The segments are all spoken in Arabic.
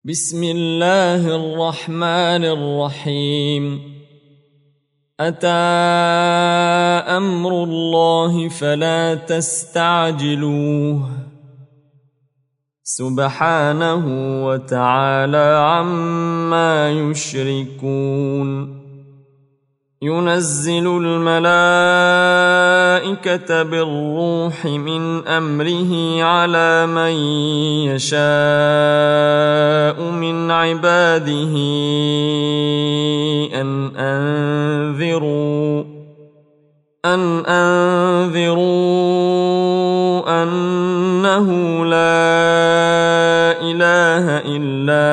بسم الله الرحمن الرحيم. أتى أمر الله فلا تستعجلوه سبحانه وتعالى عما يشركون. ينزل الملائكة بالروح من أمره على من يشاء من عباده أن أنذروا أنه لا إله إلا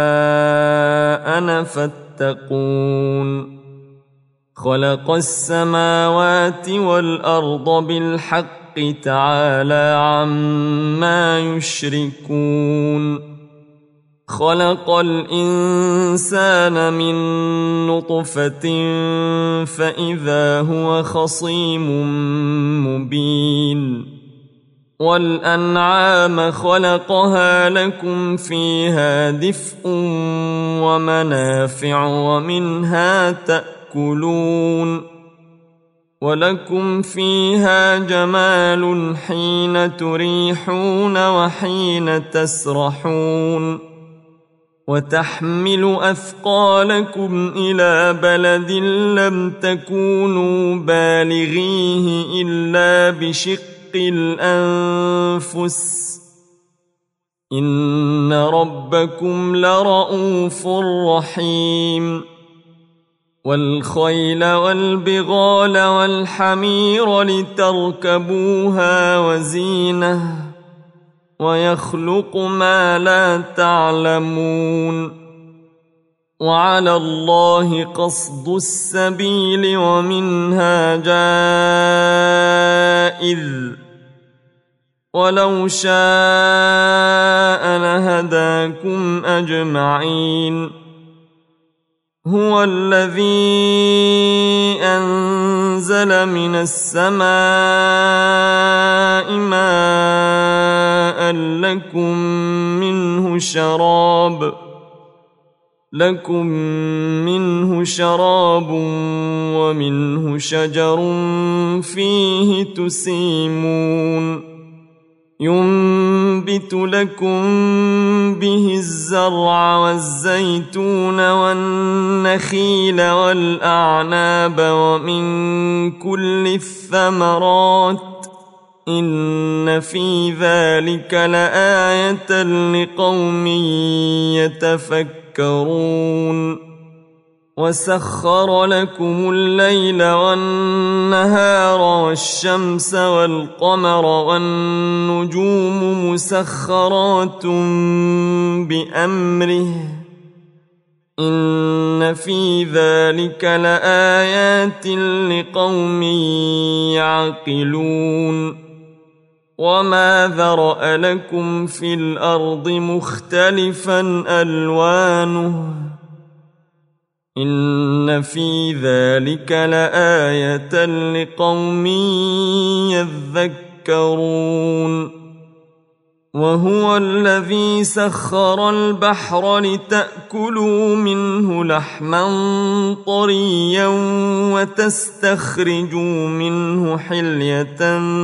أنا فاتقون. خلق السماوات والأرض بالحق تعالى عما يشركون. خلق الإنسان من نطفة فإذا هو خصيم مبين. والأنعام خلقها لكم فيها دفء ومنافع ومنها تأكلون. ولكم فيها جمال حين تريحون وحين تسرحون. وتحمل أثقالكم إلى بلد لم تكونوا بالغيه إلا بشق الأنفس إن ربكم لرؤوف رحيم. والخيل والبغال والحمير لتركبوها وزينة ويخلق ما لا تعلمون. وعلى الله قصد السبيل ومنها جائر ولو شاء لهداكم أجمعين. هو الذي أنزل من السماء ماء لكم منه شراب ومنه شجر فيه تسيمون. ينبت لكم به الزرع والزيتون والنخيل والأعناب ومن كل الثمرات إن في ذلك لآية لقوم يتفكرون. وسخر لكم الليل والنهار والشمس والقمر والنجوم مسخرات بأمره إن في ذلك لآيات لقوم يعقلون. وما ذرأ لكم في الأرض مختلفا ألوانه إن في ذلك لآية لقوم يذكرون. وهو الذي سخر البحر لتأكلوا منه لحما طريا وتستخرجوا منه حلية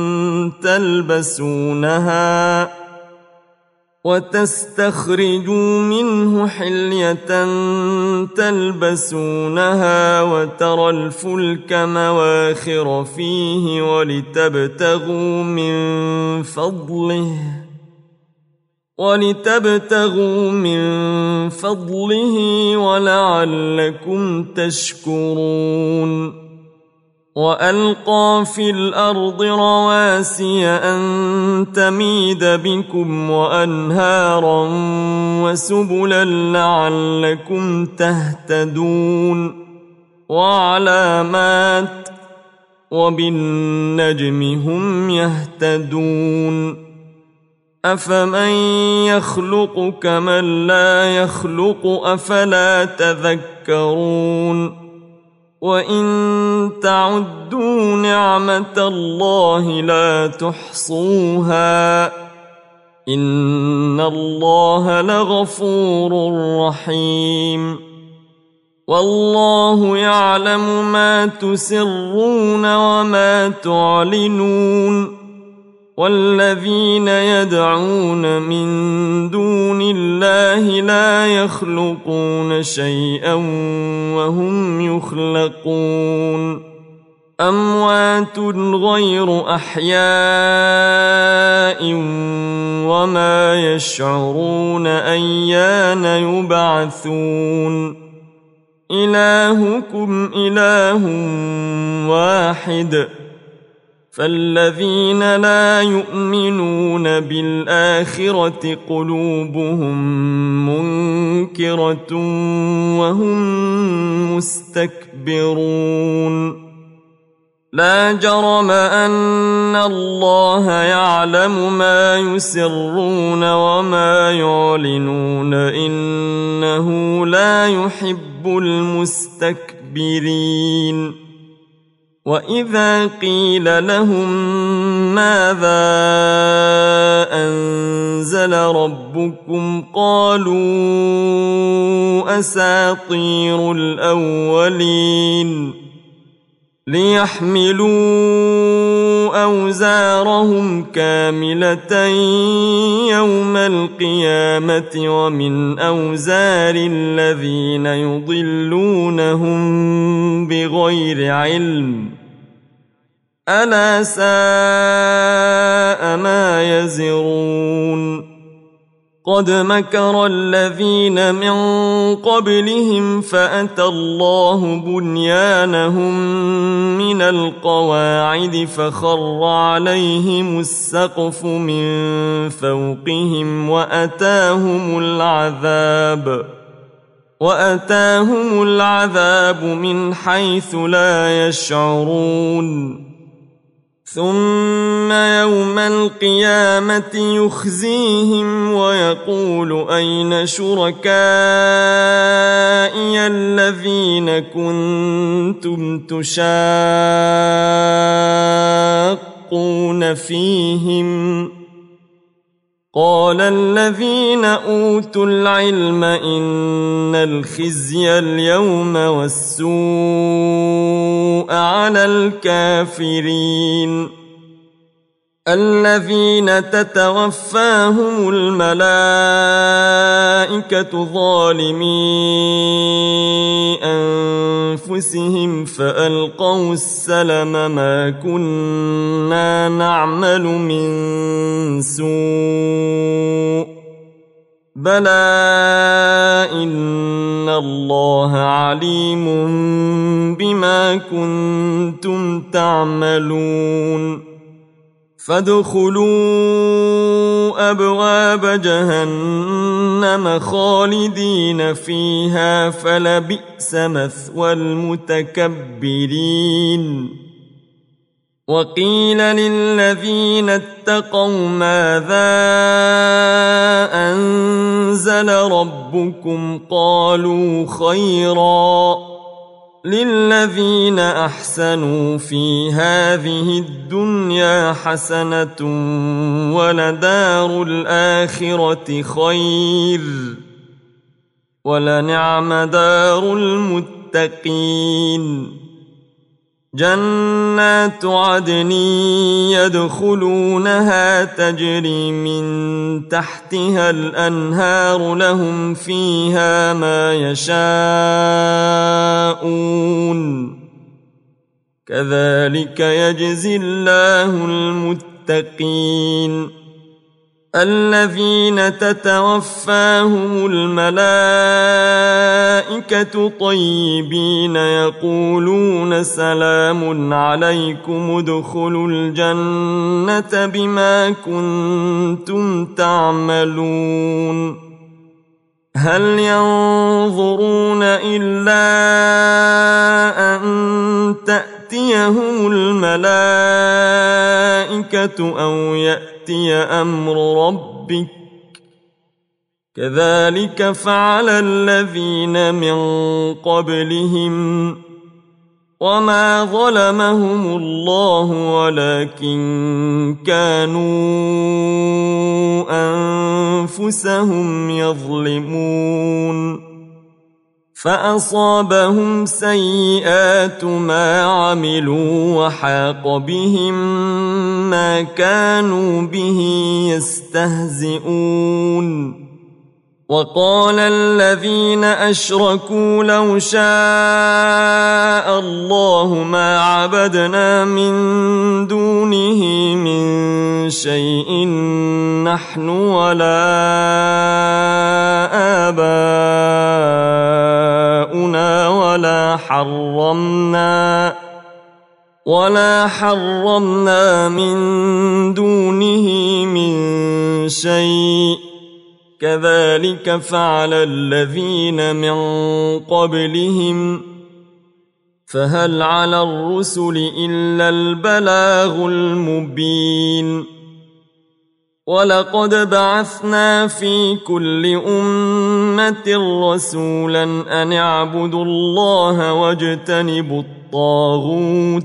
تلبسونها وترى الفلك مواخر فيه ولتبتغوا من فضله ولعلكم تشكرون. وألقى في الأرض رواسي أن تميد بكم وأنهارا وسبلا لعلكم تهتدون. وعلامات وبالنجم هم يهتدون. أفمن يخلق كمن لا يخلق أفلا تذكرون. وإن تعدوا نعمة الله لا تحصوها إن الله لغفور رحيم والله يعلم ما تسرون وما تعلنون والذين يدعون من دون الله لا يخلقون شيئا وهم يخلقون أموات غير أحياء وما يشعرون أيان يبعثون إلهكم إله واحد فالذين لا يؤمنون بالآخرة قلوبهم منكرة وهم مستكبرون لا جرم أن الله يعلم ما يسرون وما يعلنون إنه لا يحب المستكبرين وإذا قيل لهم ماذا أنزل ربكم قالوا أساطير الأولين ليحملوا أوزارهم كاملة يوم القيامة ومن أوزار الذين يضلونهم بغير علم ألا ساء ما يزرون قد مكر الذين من قبلهم فأتى الله بنيانهم من القواعد فخر عليهم السقف من فوقهم وأتاهم العذاب من حيث لا يشعرون ثم يوم القيامة يخزيهم ويقول أين شركائي الذين كنتم تشاقون فيهم قال الذين أوتوا العلم إن الخزي اليوم والسوء على الكافرين الذين تتوفاهم الملائكة ظالمي أنفسهم فألقوا السلم ما كنا نعمل من سوء بلى إن الله عليم بما كنتم تعملون فادخلوا أبواب جهنم خالدين فيها فلبئس مثوى المتكبرين وقيل للذين اتقوا ماذا أنزل ربكم قالوا خيرا للذين أحسنوا في هذه الدنيا حسنة ولدار الآخرة خير ولنعم دار المتقين جنات عدن يدخلونها تجري من تحتها الأنهار لهم فيها ما يشاءون كذلك يجزي الله المتقين الذين تتوفاهم الملائكة طيبين يقولون سلام عليكم ادخلوا الجنة بما كنتم تعملون هل ينظرون إلا أن تأتيهم الملائكة أو يأتي أمر ربك كذلك فعل الذين من قبلهم وما ظلمهم الله ولكن كانوا أنفسهم يظلمون فأصابهم سيئات ما عملوا وحاق بهم ما كانوا به يستهزئون وقال الذين أشركوا لو شاء الله ما عبدنا من دونه من شيء نحن ولا آباؤنا ولا حرمنا من دونه من شيء كذلك فعل الذين من قبلهم فهل على الرسل إلا البلاغ المبين ولقد بعثنا في كل أمة رسولا أن اعبدوا الله واجتنبوا الطاغوت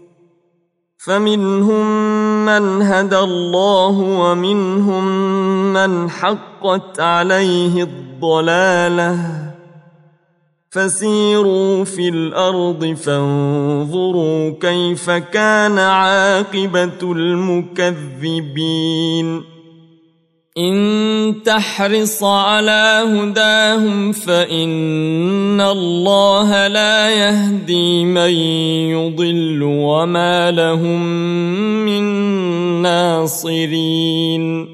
فمنهم من هدى الله ومنهم من حقت عليه الضلالة فسيروا في الأرض فانظروا كيف كان عاقبة المكذبين إن تحرص على هداهم فإن الله لا يهدي من يضل وما لهم من ناصرين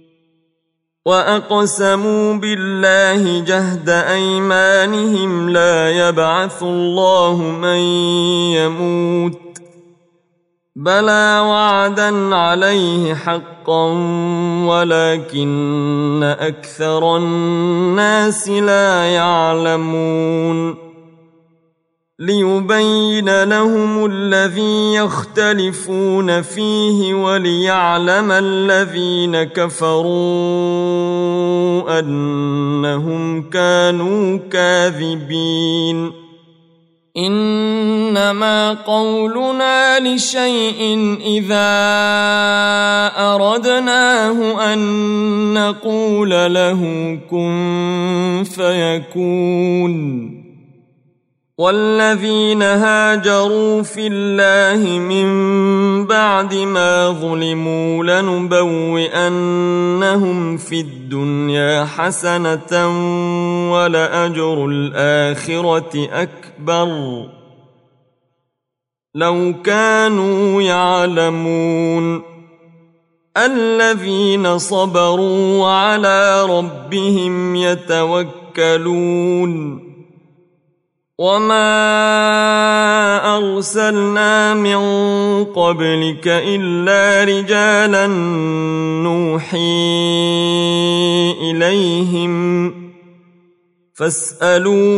وأقسموا بالله جهد أيمانهم لا يبعث الله من يموت بلى وعدا عليه حقا ولكن أكثر الناس لا يعلمون ليبين لهم الذي يختلفون فيه وليعلم الذين كفروا أنهم كانوا كاذبين إنما قولنا لشيء إذا أردناه أن نقول له كن فيكون والذين هاجروا في الله من بعد ما ظلموا لنبوئنهم في الدنيا حسنة ولأجر الآخرة أكبر لو كانوا يعلمون الذين صبروا وعلى ربهم يتوكلون وما أرسلنا من قبلك إلا رجالا نوحي إليهم فاسألوا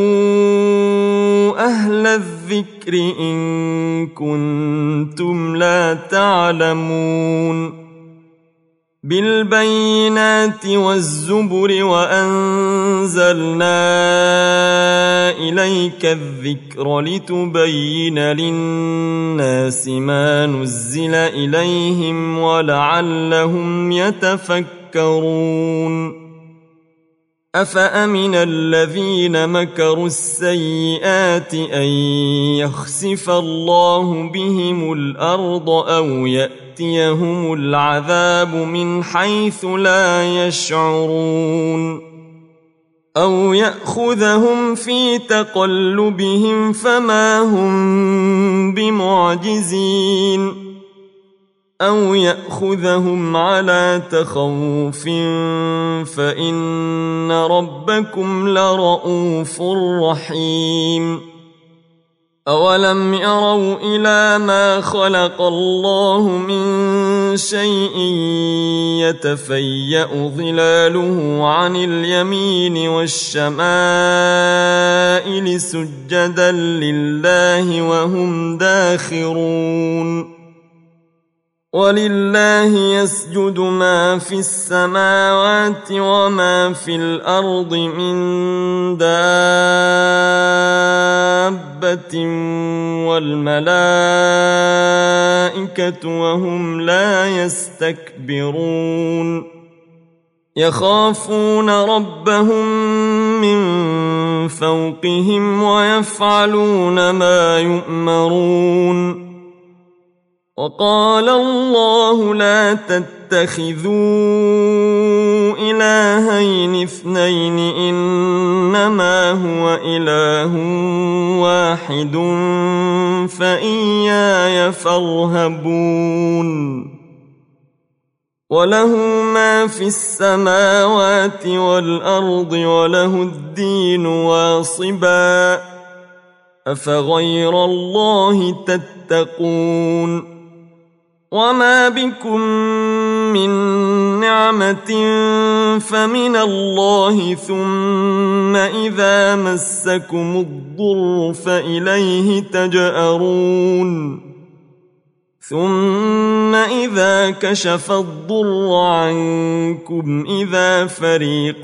أهل الذكر إن كنتم لا تعلمون بالبينات والزبر وأنزلنا إليك الذكر لتبين للناس ما نزل إليهم ولعلهم يتفكرون أفأمن الذين مكروا السيئات أن يخسف الله بهم الأرض أو يأتيهم العذاب من حيث لا يشعرون أو يأخذهم في تقلبهم فما هم بمعجزين أو يأخذهم على تخوف فإن ربكم لرؤوف رحيم أولم يروا إلى ما خلق الله من شيء يتفيأ ظلاله عن اليمين والشمائل سجدا لله وهم داخرون ولله يسجد ما في السماوات وما في الأرض من دابة والملائكة وهم لا يستكبرون يخافون ربهم من فوقهم ويفعلون ما يؤمرون وقال الله لا تتخذوا إلهين اثنين إنما هو إله واحد فإياي فارهبون وله ما في السماوات والأرض وله الدين واصبا أفغير الله تتقون وما بكم من نعمة فمن الله ثم إذا مسكم الضر فإليه تجأرون ثم إذا كشف الضر عنكم إذا فريق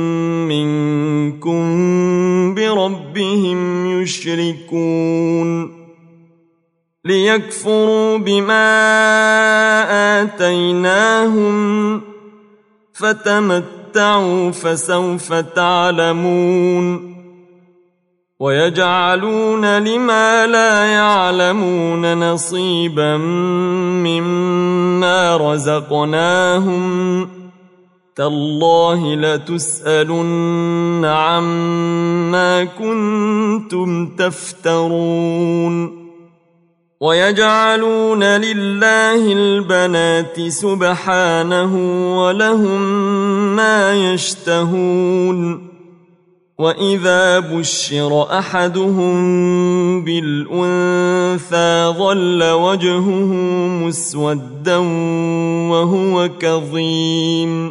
منكم بربهم يشركون ليكفروا بما آتيناهم فتمتعوا فسوف تعلمون ويجعلون لما لا يعلمون نصيبا مما رزقناهم تالله لتسألن عما كنتم تفترون ويجعلون لله البنات سبحانه ولهم ما يشتهون وإذا بشر أحدهم بالأنثى ظل وجهه مسودا وهو كظيم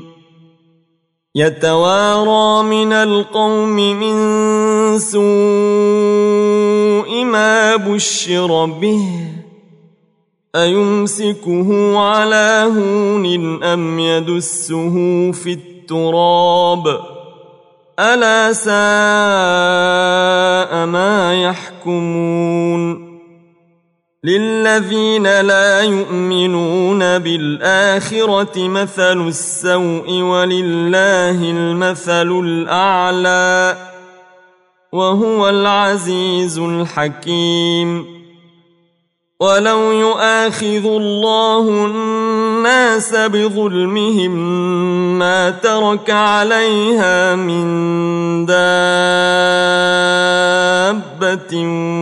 يتوارى من القوم من سوء ما بشر به أيمسكه على هون أم يدسه في التراب ألا ساء ما يحكمون للذين لا يؤمنون بالآخرة مثل السوء ولله المثل الأعلى وهو العزيز الحكيم ولو يؤاخذ الله الناس بظلمهم ما ترك عليها من دابة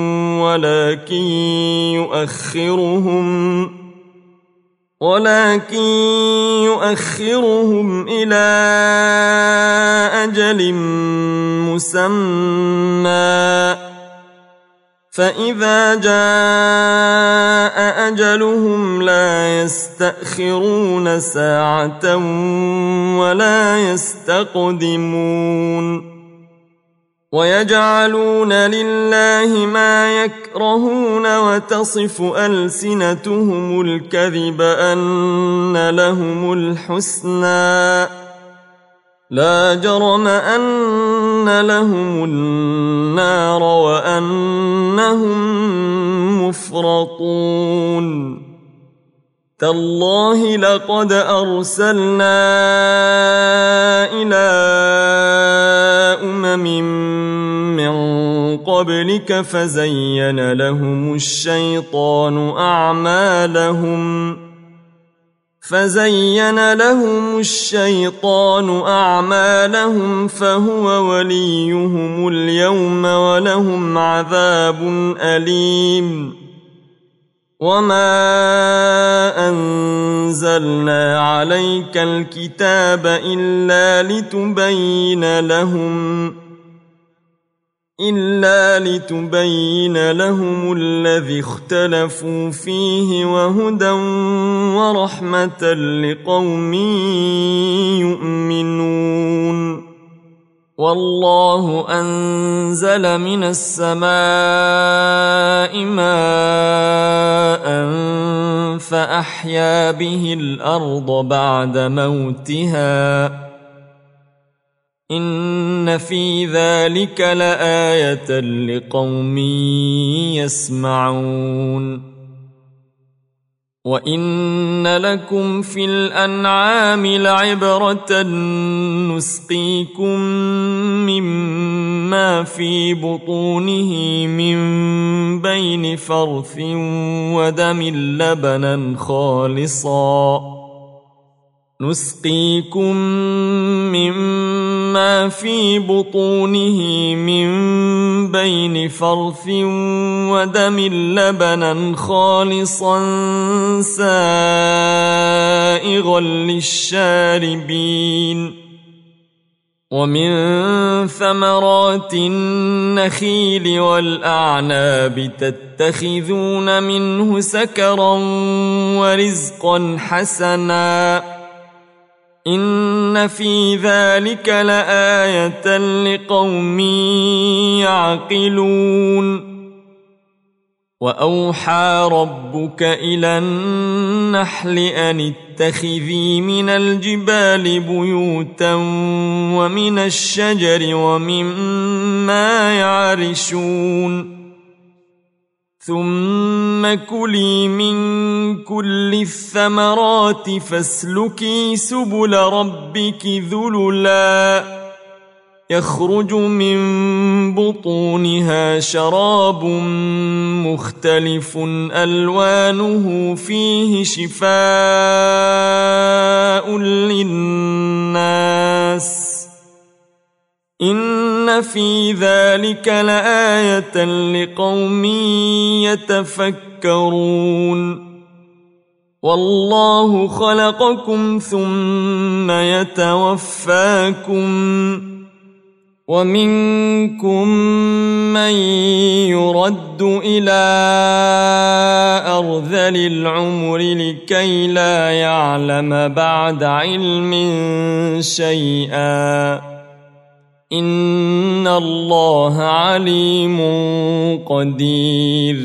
ولكن يؤخرهم إلى أجل مسمى فإذا جاء أجلهم لا يستأخرون ساعة ولا يستقدمون ويجعلون لله ما يكرهون وتصف ألسنتهم الكذب أن لهم الحسنى لا جرم أن لهم النار وأنهم مفرطون تالله لقد أرسلنا إلى أمم من قبلك فزين لهم الشيطان أعمالهم فهو وليهم اليوم ولهم عذاب أليم وما أنزلنا عليك الكتاب إلا لتبين لهم الذي اختلفوا فيه وهدى ورحمة لقوم يؤمنون والله أنزل من السماء ماء فأحيا به الأرض بعد موتها إن في ذلك لآية لقوم يسمعون وإن لكم في الأنعام لعبرة نسقيكم مما في بطونه من بين فرث ودم لبنا خالصا سائغا للشاربين ومن ثمرات النخيل والأعناب تتخذون منه سكرا ورزقا حسنا إن في ذلك لآية لقوم يعقلون وأوحى ربك إلى النحل أن اتخذي من الجبال بيوتا ومن الشجر ومما يعرشون ثم كلي من كل الثمرات فاسلكي سبل ربك ذللا يخرج من بطونها شراب مختلف ألوانه فيه شفاء للناس إن في ذلك لآية لقوم يتفكرون والله خلقكم ثم يتوفاكم ومنكم من يرد إلى أرذل العمر لكي لا يعلم بعد علم شيئا إن الله عليم قدير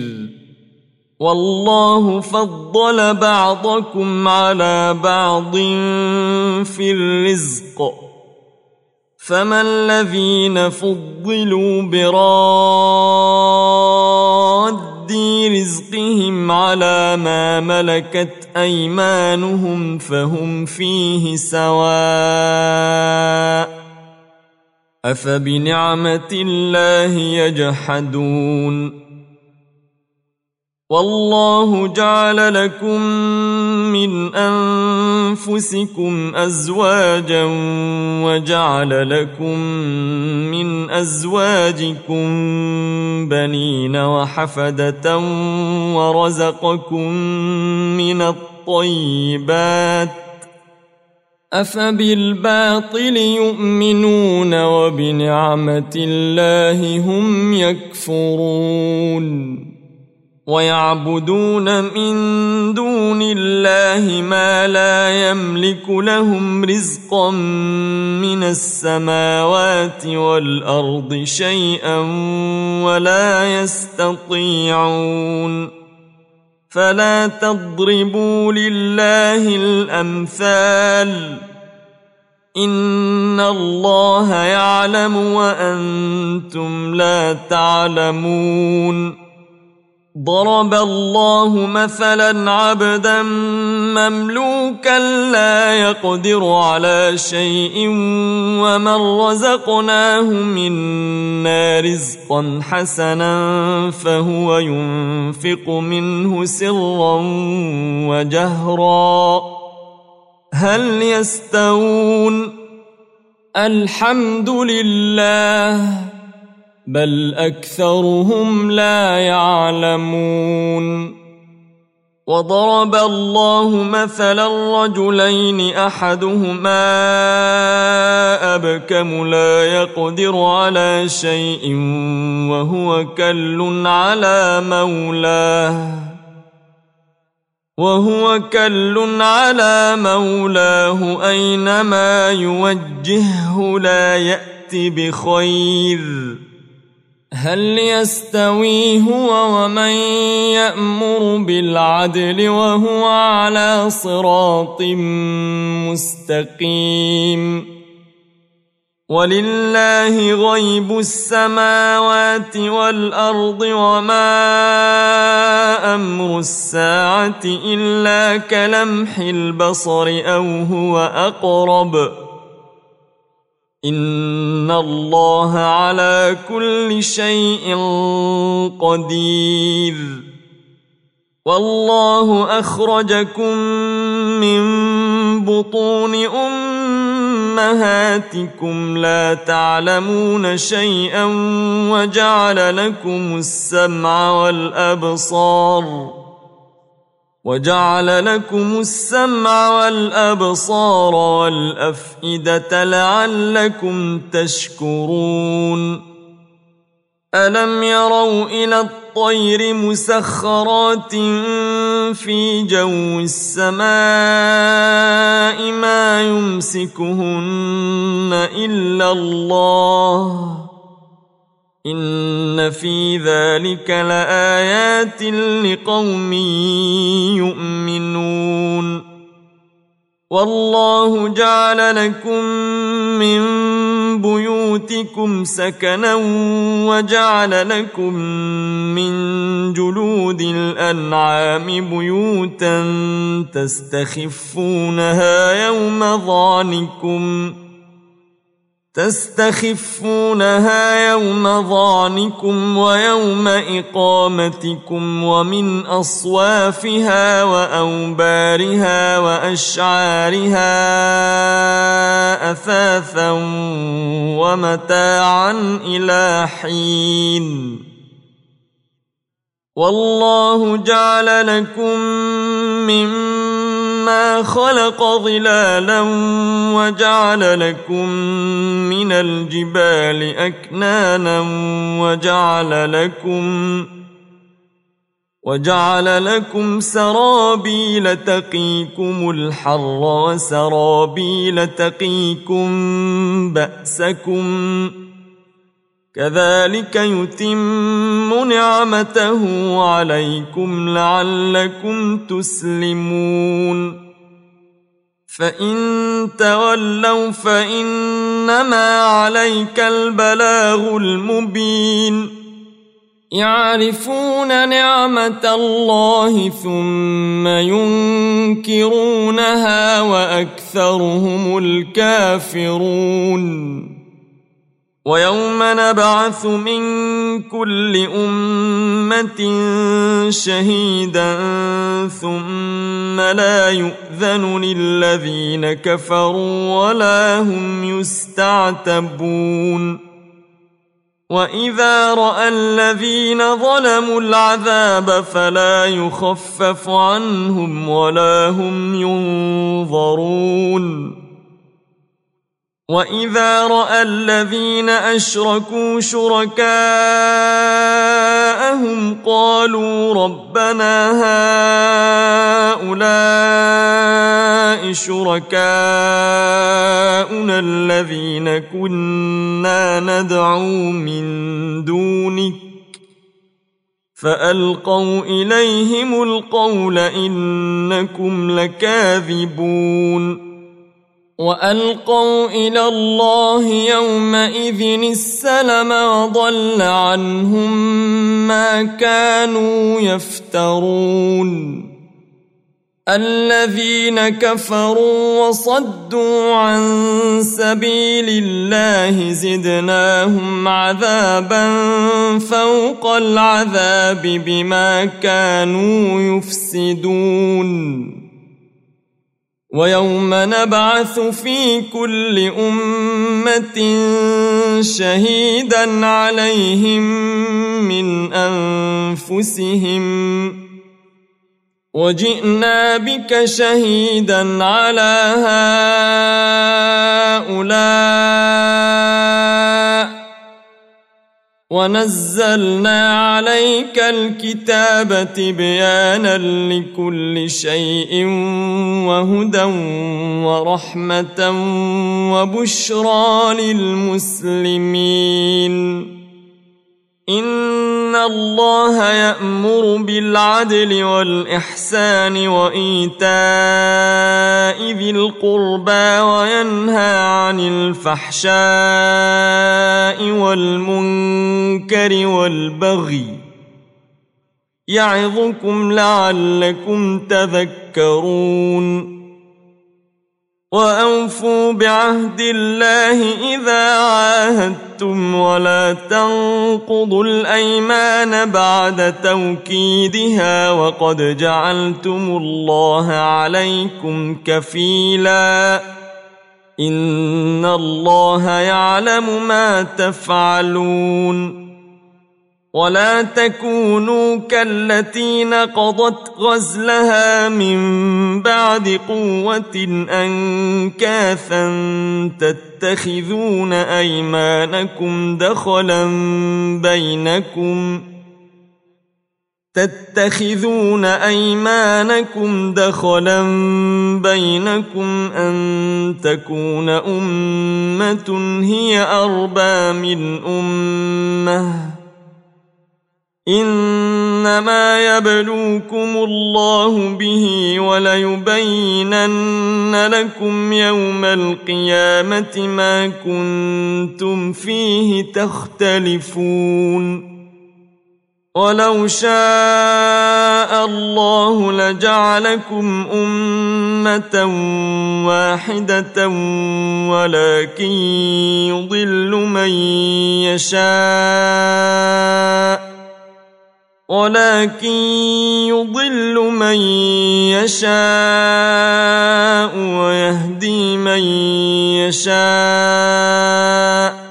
والله فضل بعضكم على بعض في الرزق فما الذين فضلوا براد رزقهم على ما ملكت أيمانهم فهم فيه سواء أفبنعمة الله يجحدون والله جعل لكم من أنفسكم أزواجا وجعل لكم من أزواجكم بنين وحفدة ورزقكم من الطيبات أفبالباطل يؤمنون وبنعمة الله هم يكفرون ويعبدون من دون الله ما لا يملك لهم رزقا من السماوات والأرض شيئا ولا يستطيعون فلا تضربوا لله الأمثال إن الله يعلم وأنتم لا تعلمون ضرب الله مثلا عبدا مملوكا لا يقدر على شيء ومن رزقناه منا رزقا حسنا فهو ينفق منه سرا وجهرا هل يستوون الحمد لله بل أكثرهم لا يعلمون وضرب الله مثلا رجلين أحدهما أبكم لا يقدر على شيء وهو كل على مولاه أينما يوجهه لا يأتي بخير هل يستوي هو ومن يأمر بالعدل وهو على صراط مستقيم ولله غيب السماوات والأرض وما أمر الساعة إلا كلمح البصر أو هو أقرب إن الله على كل شيء قدير والله أخرجكم من بطون أمهاتكم لا تعلمون شيئا وجعل لكم السمع والأبصار والأفئدة لعلكم تشكرون ألم يروا إلى الطير مسخرات في جو السماء ما يمسكهن إلا الله إن في ذلك لآيات لقوم يؤمنون والله جعل لكم من بيوتكم سكنا وجعل لكم من جلود الأنعام بيوتا تستخفونها يوم ظعنكم ويوم إقامتكم ومن أصوافها وأوبارها وأشعارها أثاثا ومتاعا إلى حين والله جعل لكم مما خلق ظلالا وجعل لكم من الجبال أكنانا وجعل لكم سرابيل تقيكم الحر وسرابيل تقيكم بأسكم كذلك يتم نعمته عليكم لعلكم تسلمون فإن تولوا فإنما عليك البلاغ المبين يعرفون نعمة الله ثم ينكرونها وأكثرهم الكافرون ويوم نبعث من كل أمة شهيدا ثم لا يؤذن للذين كفروا ولا هم يستعتبون وإذا رأى الذين ظلموا العذاب فلا يخفف عنهم ولا هم ينظرون وإذا رأى الذين أشركوا شركاءهم قالوا ربنا هؤلاء شركاؤنا الذين كنا ندعو من دونك فألقوا إليهم القول إنكم لكاذبون وألقوا إلى الله يومئذ السلم وضل عنهم ما كانوا يفترون الذين كفروا وصدوا عن سبيل الله زدناهم عذابا فوق العذاب بما كانوا يفسدون ويوم نبعث في كل أمة شهيدا عليهم من أنفسهم وجئنا بك شهيدا على هؤلاء ونزلنا عليك الكتاب تبيانا لكل شيء وهدى ورحمة وبشرى للمسلمين. إن الله يأمر بالعدل والإحسان وإيتاء ذي القربى وينهى عن الفحشاء والمنكر والبغي يعظكم لعلكم تذكرون. وأوفوا بعهد الله إذا عاهدتم ولا تنقضوا الأيمان بعد توكيدها وقد جعلتم الله عليكم كفيلا إن الله يعلم ما تفعلون. ولا تكونوا كالتي نقضت غزلها من بعد قوة أنكاثا تتخذون أيمانكم دخلا بينكم أن تكون أمة هي أربى من أمة إنما يبلوكم الله به وليبينن لكم يوم القيامة ما كنتم فيه تختلفون. ولو شاء الله لجعلكم أمة واحدة ولكن يضل من يشاء ويهدي من يشاء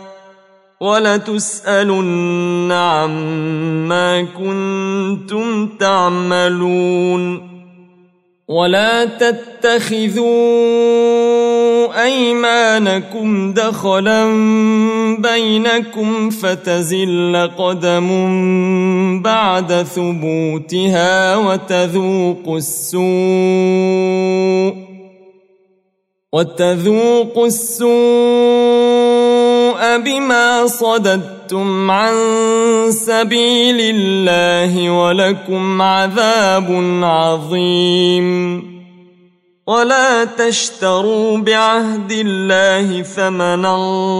ولتسألن عما كنتم تعملون. ولا تتخذوا أيمانكم دخلا بينكم فتزل قدم بعد ثبوتها وتذوقوا السوء بما صددتم عن سبيل الله ولكم عذاب عظيم. ولا تشتروا بعهد الله ثمنا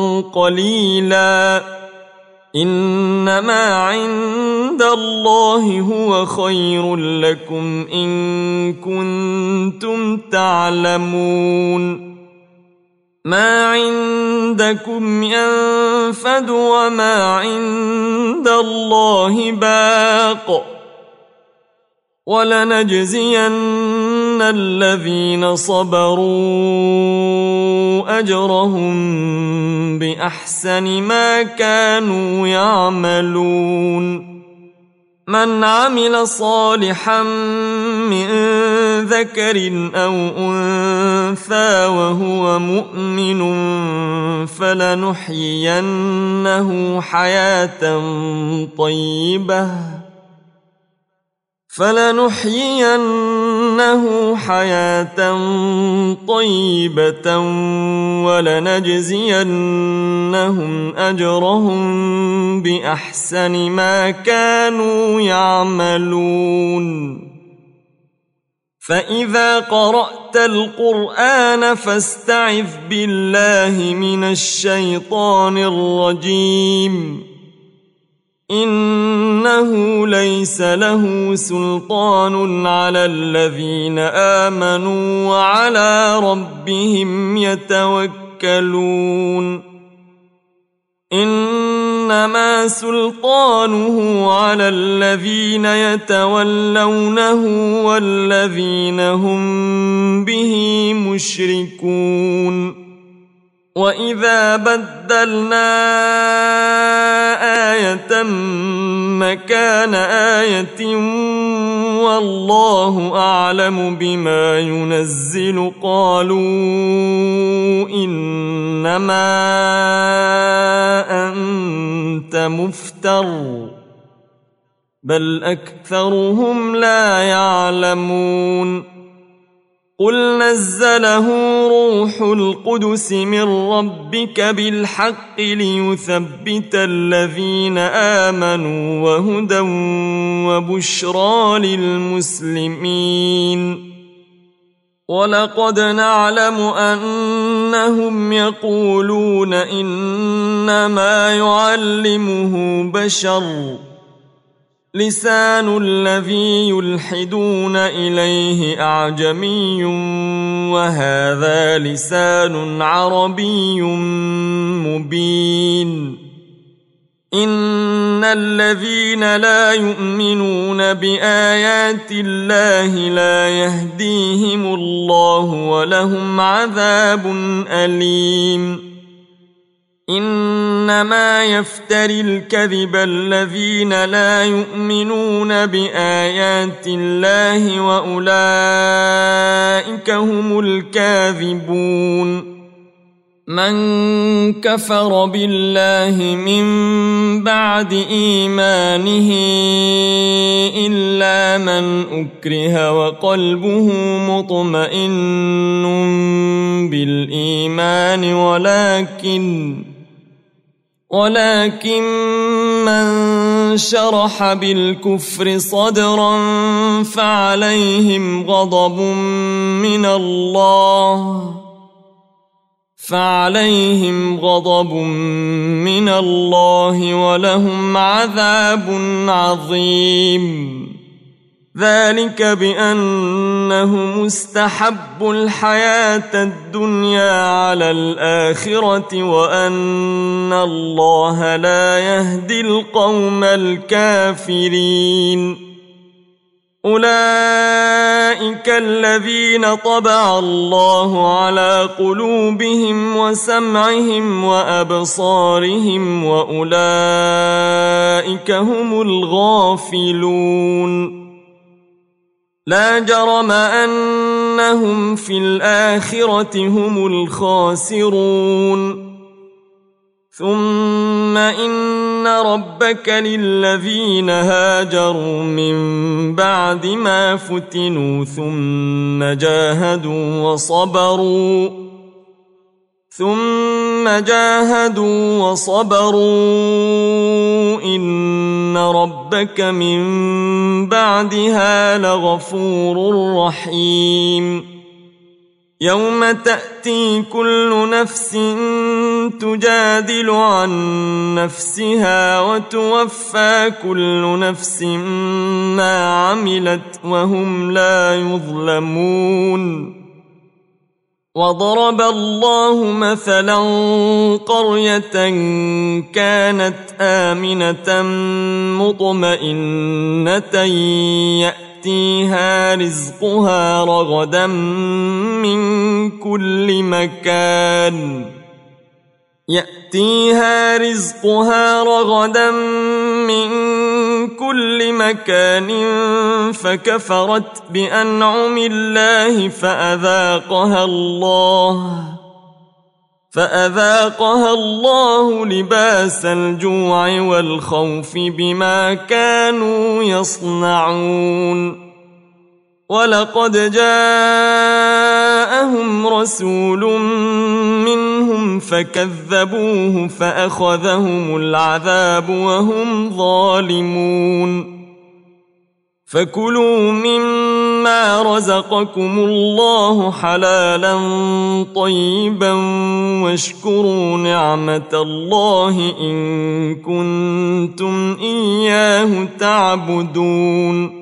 قليلا إنما عند الله هو خير لكم إن كنتم تعلمون. ما عندكم ينفد وما عند الله باق ولنجزين الذين صبروا أجرهم بأحسن ما كانوا يعملون. من عمل صالحا من ذكر أو أنثى وهو مؤمن فلنحيينه حياة طيبة ولنجزينهم أجرهم بأحسن ما كانوا يعملون. فإذا قرأت القرآن فاستعذ بالله من الشيطان الرجيم إنه ليس له سلطان على الذين آمنوا وعلى ربهم يتوكلون. إنما سلطانه على الذين يتولونه والذين هم به مشركون. وإذا بدلنا آية مكان آية والله أعلم بما ينزل قالوا إنما أنت مفتر بل أكثرهم لا يعلمون قل نزله روح القدس من ربك بالحق ليثبت الذين آمنوا وهدى وبشرى للمسلمين ولقد نعلم أنهم يقولون إنما يعلمه بشر لسان الذي يلحدون إليه أعجمي وهذا لسان عربي مبين إن الذين لا يؤمنون بآيات الله لا يهديهم الله ولهم عذاب أليم إنما يفتري الكذب الذين لا يؤمنون بآيات الله وأولئك هم الكاذبون من كفر بالله من بعد إيمانه إلا من أكره وقلبه مطمئن بالإيمان ولكن من شرح بالكفر صدرا فعليهم غضب من الله ولهم عذاب عظيم ذلك بأنهم استحبوا الحياة الدنيا على الآخرة وأن الله لا يهدي القوم الكافرين أولئك الذين طبع الله على قلوبهم وسمعهم وأبصارهم وأولئك هم الغافلون لا جرم أنهم في الآخرة هم الخاسرون ثم إن ربك للذين هاجروا من بعد ما فتنوا ثم جاهدوا وصبروا إن ربك من بعدها لغفور رحيم يوم تأتي كل نفس تجادل عن نفسها وتوفى كل نفس ما عملت وهم لا يظلمون وضرب الله مثلا قرية كانت آمنة مطمئنة يأتيها رزقها رغدا من كل مكان فكفرت بأنعم الله فأذاقها الله لباس الجوع والخوف بما كانوا يصنعون ولقد جاءهم رسول منهم فكذبوه فأخذهم العذاب وهم ظالمون فكلوا مما رزقكم الله حلالا طيبا واشكروا نعمة الله إن كنتم إياه تعبدون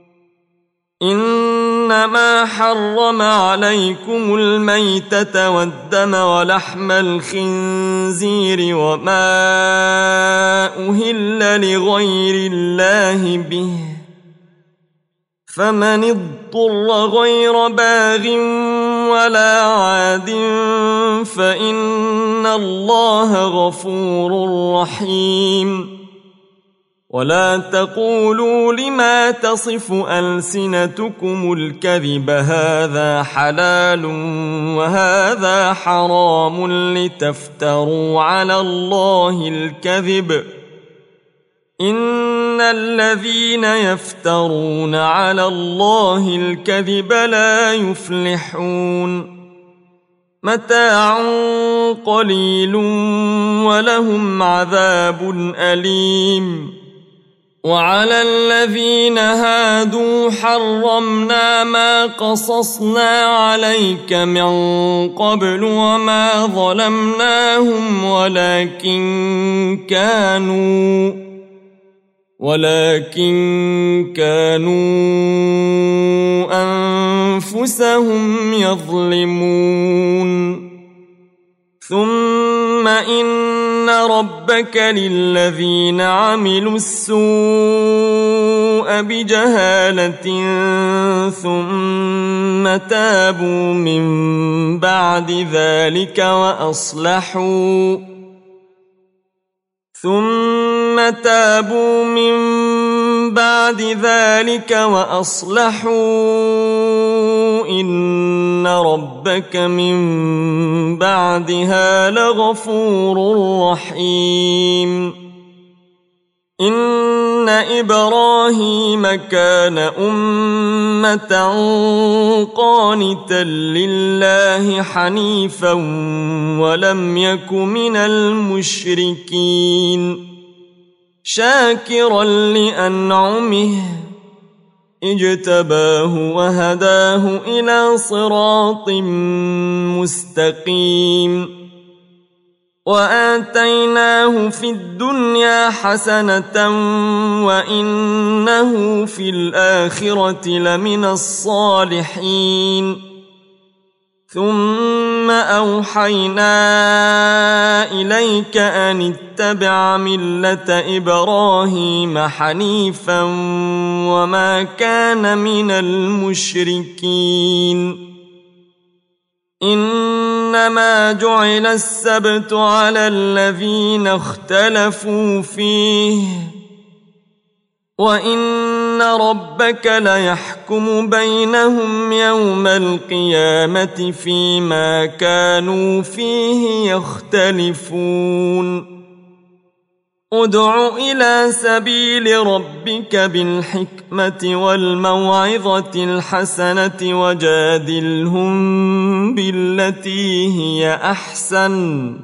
إنما حرم عليكم الميتة والدم ولحم الخنزير وما أهل لغير الله به فمن اضطر غير باغ ولا عاد فإن الله غفور رحيم ولا تقولوا لما تصف ألسنتكم الكذب هذا حلال وهذا حرام لتفتروا على الله الكذب إن الذين يفترون على الله الكذب لا يفلحون متاع قليل ولهم عذاب أليم وعلى الذين هادوا حرمنا ما قصصنا عليك من قبل وما ظلمناهم ولكن كانوا أنفسهم يظلمون ثم إن ربك للذين عملوا السوء بجهالة ثم تابوا من بعد ذلك وأصلحوا إن ربك من بعدها لغفور رحيم إن إبراهيم كان أمة قانتا لله حنيفا ولم يك من المشركين شاكرا لأنعمه اجتباه وهداه إلى صراط مستقيم وآتيناه في الدنيا حسنة وإنه في الآخرة لمن الصالحين ثم أوحينا إليك أن اتبع ملة إبراهيم حنيفا وما كان من المشركين إنما جعل السبت على الذين اختلفوا فيه وإن ربك ليحكم بينهم يوم القيامة فيما كانوا فيه يختلفون ادع إلى سبيل ربك بالحكمة والموعظة الحسنة وجادلهم بالتي هي أحسن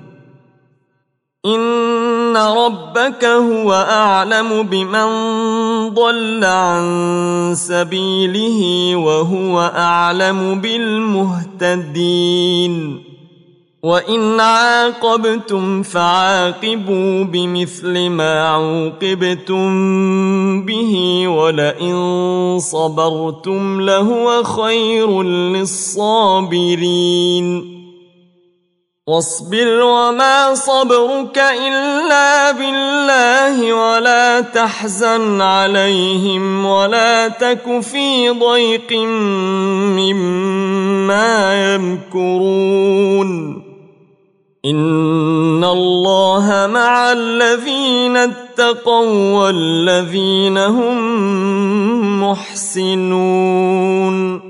إن ربك هو أعلم بمن ضل عن سبيله وهو أعلم بالمهتدين وإن عاقبتم فعاقبوا بمثل ما عوقبتم به ولئن صبرتم لهو خير للصابرين واصبر وما صبرك إلا بالله ولا تحزن عليهم ولا تك في ضيق مما يمكرون إن الله مع الذين اتقوا والذين هم محسنون